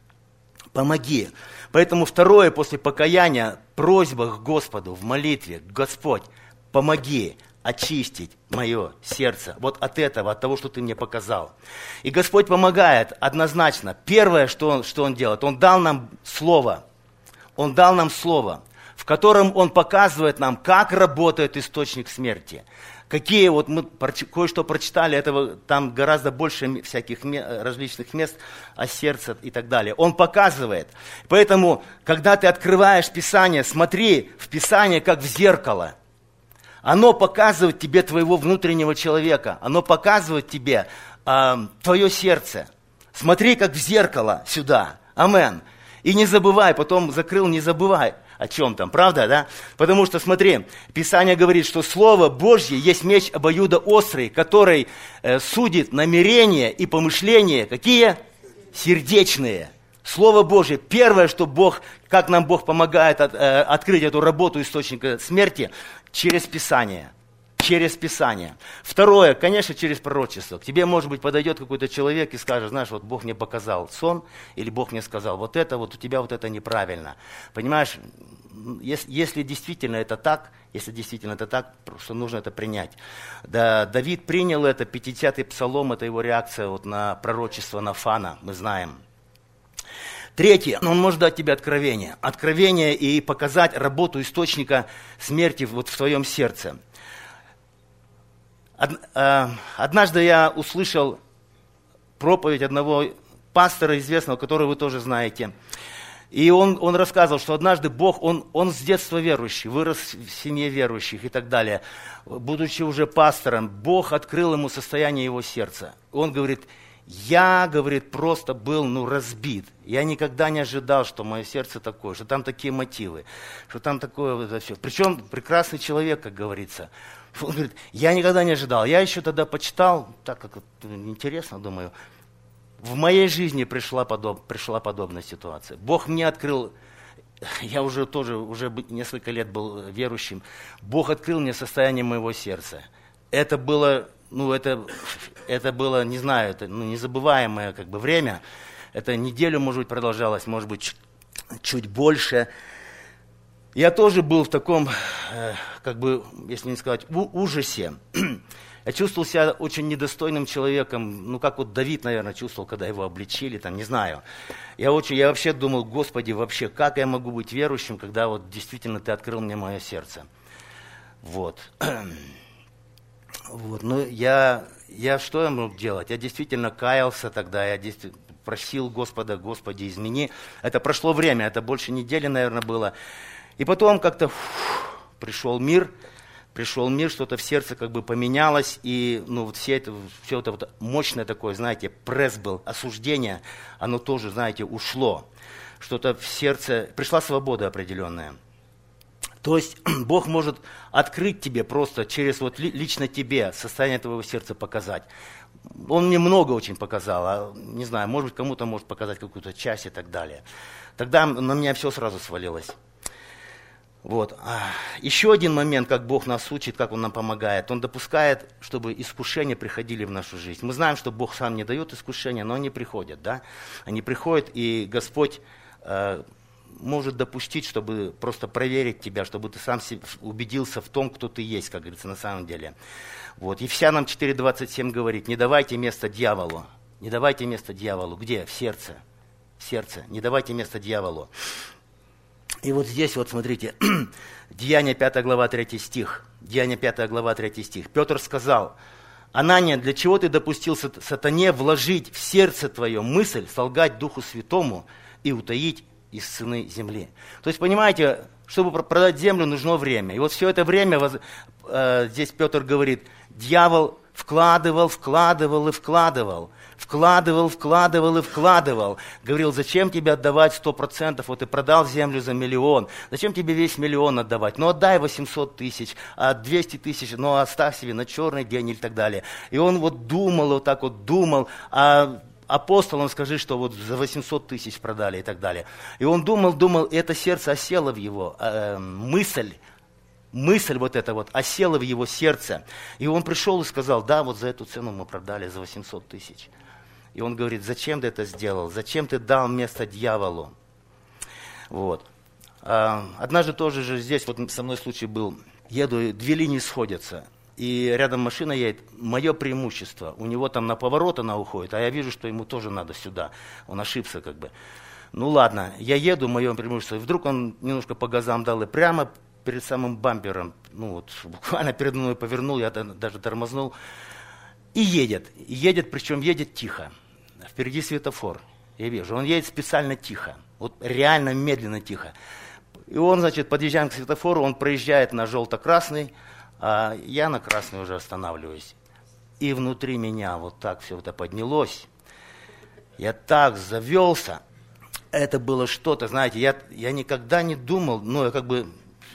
Speaker 1: Помоги. Поэтому второе после покаяния, просьба к Господу в молитве: Господь, помоги очистить мое сердце вот от этого, от того, что ты мне показал. И Господь помогает однозначно. Первое, что Он, что он делает, Он дал нам Слово. Он дал нам Слово, в котором Он показывает нам, как работает источник смерти. Какие вот мы кое-что прочитали, этого там гораздо больше всяких различных мест о сердце и так далее. Он показывает. Поэтому, когда ты открываешь Писание, смотри в Писание как в зеркало. Оно показывает тебе твоего внутреннего человека. Оно показывает тебе э, твое сердце. Смотри, как в зеркало сюда. Амен. И не забывай, потом закрыл, не забывай, о чем там, правда, да? Потому что, смотри, Писание говорит, что Слово Божье есть меч обоюдоострый, который э, судит намерения и помышления, какие? Сердечные. Слово Божье. Первое, что Бог, как нам Бог помогает от, э, открыть эту работу источника смерти, через Писание. Через Писание. Второе, конечно, через пророчество. К тебе, может быть, подойдет какой-то человек и скажет: знаешь, вот Бог мне показал сон, или Бог мне сказал, вот это вот у тебя вот это неправильно. Понимаешь, если, если действительно это так, если действительно это так, просто нужно это принять. Да, Давид принял это, пятидесятый псалом, это его реакция вот на пророчество Нафана, мы знаем. Третье, он может дать тебе откровение. Откровение и показать работу источника смерти вот в твоем сердце. Однажды я услышал проповедь одного пастора известного, которого вы тоже знаете. И он, он рассказывал, что однажды Бог, он, он с детства верующий, вырос в семье верующих и так далее. Будучи уже пастором, Бог открыл ему состояние его сердца. Он говорит: я, говорит, просто был, ну, разбит. Я никогда не ожидал, что мое сердце такое, что там такие мотивы, что там такое вот это все. Причем прекрасный человек, как говорится. Он говорит: я никогда не ожидал. Я еще тогда почитал, так как интересно, думаю, в моей жизни пришла, подоб, пришла подобная ситуация. Бог мне открыл, я уже тоже, уже несколько лет был верующим, Бог открыл мне состояние моего сердца. Это было... Ну, это, это было, не знаю, это ну, незабываемое как бы время. Это неделю, может быть, продолжалось, может быть, чуть, чуть больше. Я тоже был в таком, э, как бы, если не сказать, у- ужасе. Я чувствовал себя очень недостойным человеком, ну, как вот Давид, наверное, чувствовал, когда его обличили, там, не знаю. Я, очень, я вообще думал: Господи, вообще, как я могу быть верующим, когда вот действительно Ты открыл мне мое сердце. Вот. Вот, ну, я, я что я мог делать? Я действительно каялся тогда, я действительно просил Господа: Господи, измени. Это прошло время, это больше недели, наверное, было. И потом как-то фух, пришел мир, пришел мир, что-то в сердце как бы поменялось, и ну, вот все это, все это вот мощное такое, знаете, пресс был, осуждение, оно тоже, знаете, ушло. Что-то в сердце, пришла свобода определенная. То есть Бог может открыть тебе просто через вот лично тебе состояние твоего сердца показать. Он мне много очень показал, а, не знаю, может быть, кому-то может показать какую-то часть и так далее. Тогда на меня все сразу свалилось. Вот. Еще один момент, как Бог нас учит, как Он нам помогает. Он допускает, чтобы искушения приходили в нашу жизнь. Мы знаем, что Бог сам не дает искушения, но они приходят, да? Они приходят, и Господь э, может допустить, чтобы просто проверить тебя, чтобы ты сам убедился в том, кто ты есть, как говорится, на самом деле. Вот. Ефесянам четыре двадцать семь говорит: не давайте место дьяволу. Не давайте место дьяволу. Где? В сердце. В сердце. Не давайте место дьяволу. И вот здесь вот смотрите, Деяния пятая глава третий стих. Деяния пятая глава третий стих. Петр сказал: Анания, для чего ты допустил сатане вложить в сердце твое мысль солгать Духу Святому и утаить из цены земли. То есть, понимаете, чтобы продать землю, нужно время. И вот все это время, э, здесь Петр говорит, дьявол вкладывал, вкладывал и вкладывал. Вкладывал, вкладывал и вкладывал. Говорил, зачем тебе отдавать сто процентов? Вот ты продал землю за миллион. Зачем тебе весь миллион отдавать? Ну отдай восемьсот тысяч, а двести тысяч, ну оставь себе на черный день и так далее. И он вот думал, вот так вот думал, а апостолам скажи, что вот за восемьсот тысяч продали и так далее. И он думал, думал, и это сердце осело в его э, мысль. Мысль вот эта вот осела в его сердце. И он пришел и сказал, да, вот за эту цену мы продали, за восемьсот тысяч. И он говорит, зачем ты это сделал? Зачем ты дал место дьяволу? Вот. А, однажды тоже же здесь, вот со мной случай был, еду, две линии сходятся. И рядом машина едет, мое преимущество. У него там на поворот она уходит, а я вижу, что ему тоже надо сюда. Он ошибся как бы. Ну ладно, я еду, мое преимущество. И вдруг он немножко по газам дал и прямо перед самым бампером, ну вот буквально передо мной повернул, я даже тормознул. И едет. И едет, причем едет тихо. Впереди светофор, я вижу. Он едет специально тихо, вот реально медленно тихо. И он, значит, подъезжаем к светофору, он проезжает на желто-красный, а я на красный уже останавливаюсь. И внутри меня вот так все это поднялось. Я так завелся. Это было что-то, знаете, я, я никогда не думал, ну, я как бы,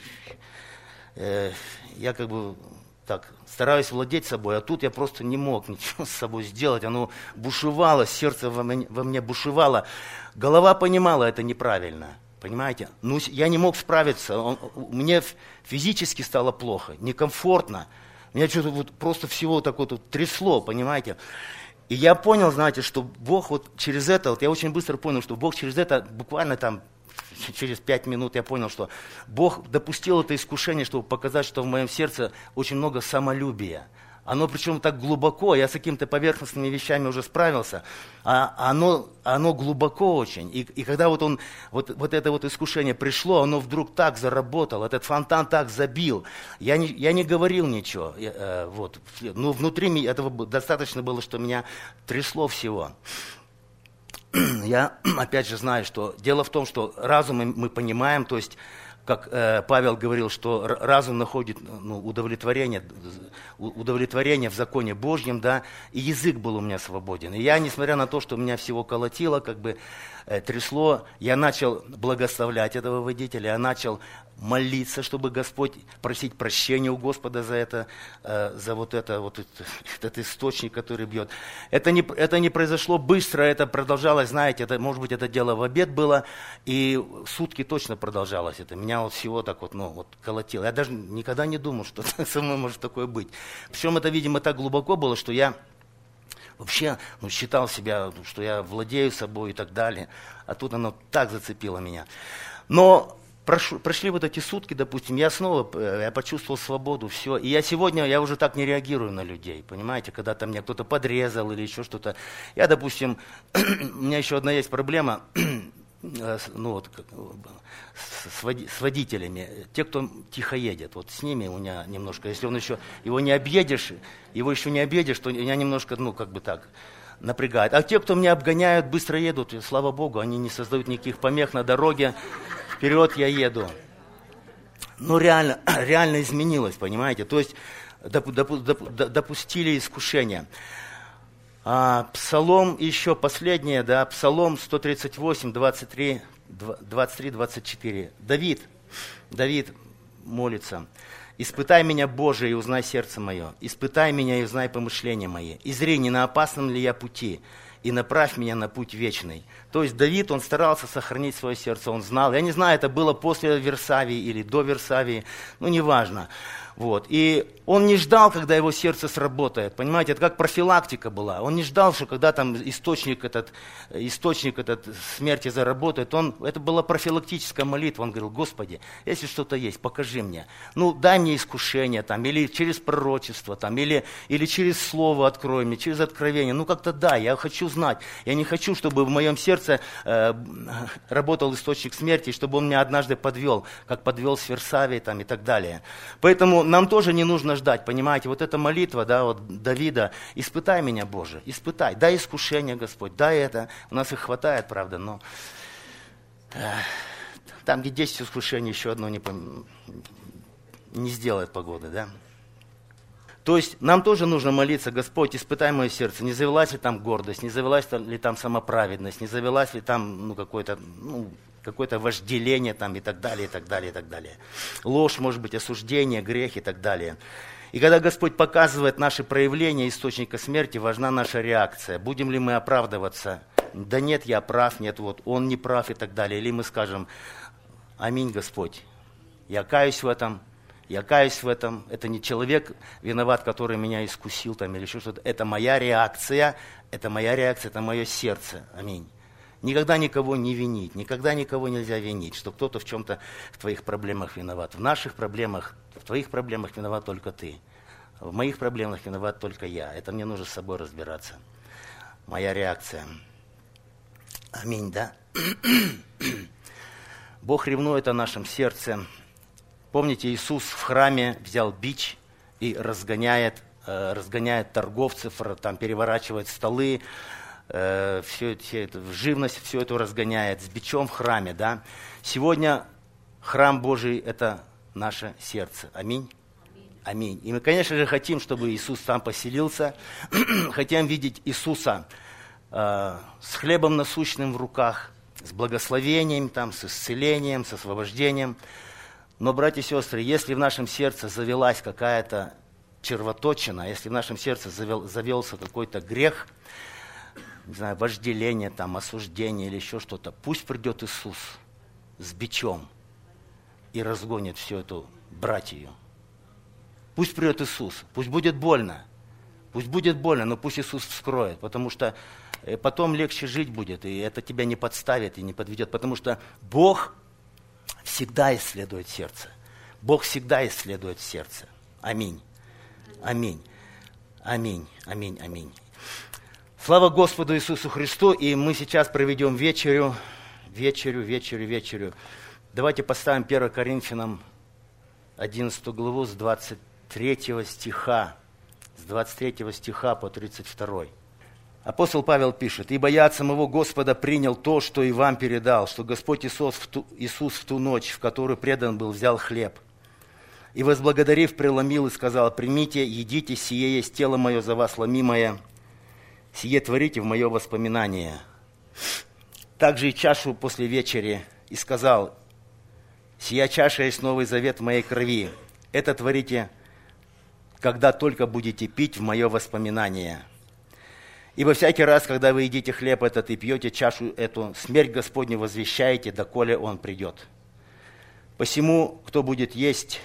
Speaker 1: э, я как бы... Так, стараюсь владеть собой, а тут я просто не мог ничего с собой сделать. Оно бушевало, сердце во мне, во мне бушевало. Голова понимала, это неправильно, понимаете? Ну, я не мог справиться. Он, мне физически стало плохо, некомфортно. Меня что-то вот просто всего так вот, вот трясло, понимаете? И я понял, знаете, что Бог вот через это, вот я очень быстро понял, что Бог через это буквально там, через пять минут я понял, что Бог допустил это искушение, чтобы показать, что в моем сердце очень много самолюбия. Оно причем так глубоко, я с какими-то поверхностными вещами уже справился, а оно, оно глубоко очень. И, и когда вот, он, вот, вот это вот искушение пришло, оно вдруг так заработало, этот фонтан так забил. Я не, я не говорил ничего, я, э, вот, но внутри этого достаточно было, что меня трясло всего. Я опять же знаю, что дело в том, что разум мы понимаем, то есть, как э, Павел говорил, что разум находит ну, удовлетворение, удовлетворение в законе Божьем, да, и язык был у меня свободен. И я, несмотря на то, что меня всего колотило, как бы э, трясло, я начал благословлять этого водителя, я начал молиться, чтобы Господь, просить прощения у Господа за это, э, за вот это, вот это, этот источник, который бьет. Это не, это не произошло быстро, это продолжалось, знаете, это, может быть, это дело в обед было, и сутки точно продолжалось это. Меня вот всего так вот, ну, вот колотило. Я даже никогда не думал, что со мной может такое быть. Причем это, видимо, так глубоко было, что я вообще ну, считал себя, что я владею собой и так далее. А тут оно так зацепило меня. Но Прошу, прошли вот эти сутки, допустим, я снова, я почувствовал свободу, все. И я сегодня, я уже так не реагирую на людей, понимаете, когда там меня кто-то подрезал или еще что-то. Я, допустим, у меня еще одна есть проблема, ну вот, с, води, с водителями, те, кто тихо едет, вот с ними у меня немножко, если он еще, его не объедешь, его еще не объедешь, то меня немножко, ну, как бы так, напрягает. А те, кто меня обгоняют, быстро едут, и, слава Богу, они не создают никаких помех на дороге, вперед я еду. Ну, реально, реально изменилось, понимаете? То есть допу- допу- допу- допустили искушение. А, псалом еще последнее, да, Псалом сто тридцать восемь, двадцать три, двадцать четыре. Давид, Давид молится. «Испытай меня, Боже, и узнай сердце мое. Испытай меня и узнай помышления мои. И зри, не на опасном ли я пути, и направь меня на путь вечный». То есть Давид, он старался сохранить свое сердце, он знал. Я не знаю, это было после Версавии или до Версавии, ну, неважно. Вот. И он не ждал, когда его сердце сработает. Понимаете, это как профилактика была. Он не ждал, что когда там источник этот, источник этот смерти заработает. Он, это была профилактическая молитва. Он говорил: Господи, если что-то есть, покажи мне. Ну, дай мне искушение, там, или через пророчество, там, или, или через слово открой мне, через откровение. Ну, как-то да, я хочу знать. Я не хочу, чтобы в моем сердце э, работал источник смерти, чтобы он меня однажды подвел, как подвел с Версавией там, и так далее. Поэтому нам тоже не нужно ждать, понимаете, вот эта молитва, да, вот Давида: испытай меня, Боже, испытай, дай искушение, Господь, дай это. У нас их хватает, правда, но Там, где десять искушений, еще одно не, пом... не сделает погоды, да? То есть нам тоже нужно молиться: Господь, испытай мое сердце, не завелась ли там гордость, не завелась ли там самоправедность, не завелась ли там ну, какое-то, ну, какое-то вожделение там, и так далее, и так далее, и так далее. Ложь, может быть, осуждение, грех и так далее. И когда Господь показывает наши проявления источника смерти, важна наша реакция. Будем ли мы оправдываться? Да нет, я прав, нет, вот он не прав и так далее. Или мы скажем: аминь, Господь, я каюсь в этом. Я каюсь в этом, это не человек виноват, который меня искусил там, или еще что-то. Это моя реакция, это моя реакция, это мое сердце. Аминь. Никогда никого не винить, никогда никого нельзя винить, что кто-то в чем-то в твоих проблемах виноват. В наших проблемах, в твоих проблемах виноват только ты. В моих проблемах виноват только я. Это мне нужно с собой разбираться. Моя реакция. Аминь, да? Бог ревнует о нашем сердце. Помните, Иисус в храме взял бич и разгоняет, э, разгоняет торговцев, там, переворачивает столы, э, все, все это, живность все это разгоняет с бичом в храме. Да? Сегодня храм Божий – это наше сердце. Аминь. Аминь. И мы, конечно же, хотим, чтобы Иисус там поселился. Хотим видеть Иисуса э, с хлебом насущным в руках, с благословением, там, с исцелением, с освобождением. Но, братья и сестры, если в нашем сердце завелась какая-то червоточина, если в нашем сердце завел, завелся какой-то грех, не знаю, вожделение, там, осуждение или еще что-то, пусть придет Иисус с бичом и разгонит всю эту братью. Пусть придет Иисус, пусть будет больно, пусть будет больно, но пусть Иисус вскроет, потому что потом легче жить будет, и это тебя не подставит и не подведет, потому что Бог всегда исследует сердце. Бог всегда исследует сердце. Аминь. Аминь. Аминь. Аминь. Аминь. Слава Господу Иисусу Христу. И мы сейчас проведем вечерю, вечерю, вечерю, вечерю. Давайте поставим первое Коринфянам одиннадцатую главу с двадцать третьего стиха. С двадцать третьего стиха по тридцать второй. Апостол Павел пишет: «Ибо я от самого Господа принял то, что и вам передал, что Господь Иисус в ту, Иисус в ту ночь, в которую предан был, взял хлеб, и, возблагодарив, преломил и сказал: примите, едите, сие есть тело мое за вас ломимое, сие творите в мое воспоминание. Также и чашу после вечери, и сказал: сия чаша есть новый завет в моей крови, это творите, когда только будете пить в мое воспоминание. Ибо всякий раз, когда вы едите хлеб этот и пьете чашу эту, смерть Господню возвещаете, доколе Он придет. Посему, кто будет есть,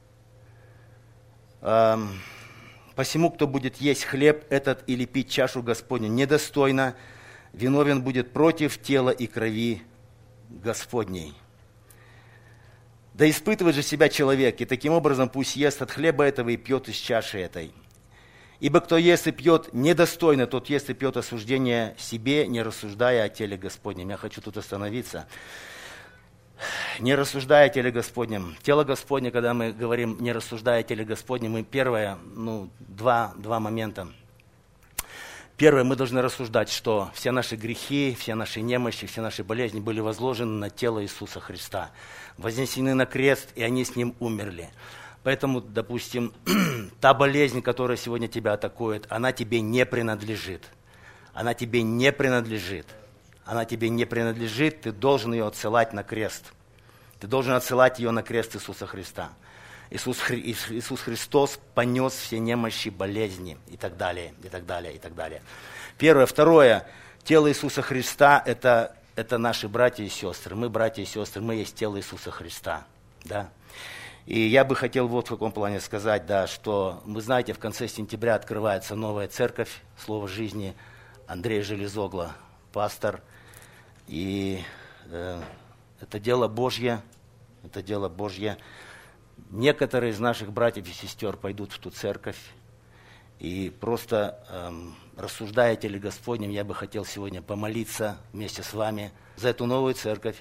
Speaker 1: эм, посему, кто будет есть хлеб этот или пить чашу Господню недостойно, виновен будет против тела и крови Господней. Да испытывает же себя человек, и таким образом пусть ест от хлеба этого и пьет из чаши этой. Ибо кто ест и пьет недостойно, тот ест и пьет осуждение себе, не рассуждая о теле Господнем». Я хочу тут остановиться. Не рассуждая о теле Господнем. Тело Господне, когда мы говорим «не рассуждая о теле Господнем», мы первое, ну, два, два момента. Первое, мы должны рассуждать, что все наши грехи, все наши немощи, все наши болезни были возложены на тело Иисуса Христа. Вознесены на крест, и они с Ним умерли. Поэтому, допустим, та болезнь, которая сегодня тебя атакует, она тебе не принадлежит. Она тебе не принадлежит. Она тебе не принадлежит, ты должен ее отсылать на крест. Ты должен отсылать ее на крест Иисуса Христа. Иисус, Хри... Иисус Христос понес все немощи, болезни и так далее, и так далее, и так далее. Первое. Второе. Тело Иисуса Христа – это, это наши братья и сестры. Мы братья и сестры, мы есть тело Иисуса Христа. Да? И я бы хотел вот в каком плане сказать, да, что, вы знаете, в конце сентября открывается новая церковь, Слово жизни, Андрей Железогло, пастор. И э, это дело Божье, это дело Божье. Некоторые из наших братьев и сестер пойдут в ту церковь. И просто эм, рассуждая о теле Господнем, я бы хотел сегодня помолиться вместе с вами за эту новую церковь,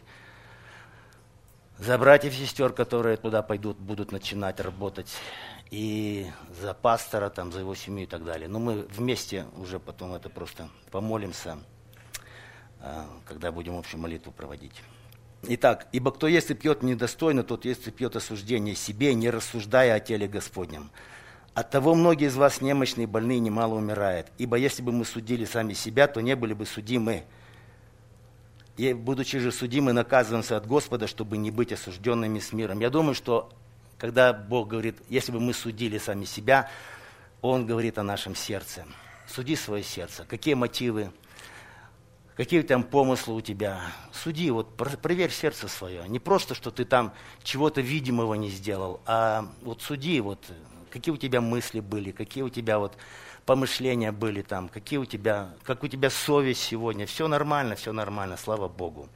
Speaker 1: за братьев и сестер, которые туда пойдут, будут начинать работать, и за пастора, там, за его семью и так далее. Но мы вместе уже потом это просто помолимся, когда будем общую молитву проводить. Итак, ибо кто ест и пьет недостойно, тот ест и пьет осуждение себе, не рассуждая о теле Господнем. Оттого многие из вас немощные, больные, немало умирают. Ибо если бы мы судили сами себя, то не были бы судимы. И, будучи же судимы, наказываемся от Господа, чтобы не быть осужденными с миром. Я думаю, что когда Бог говорит, если бы мы судили сами себя, Он говорит о нашем сердце. Суди свое сердце. Какие мотивы, какие там помыслы у тебя. Суди, вот проверь сердце свое. Не просто, что ты там чего-то видимого не сделал, а вот суди, вот, какие у тебя мысли были, какие у тебя вот помышления были там, какие у тебя, как у тебя совесть сегодня. Все нормально, все нормально, слава Богу.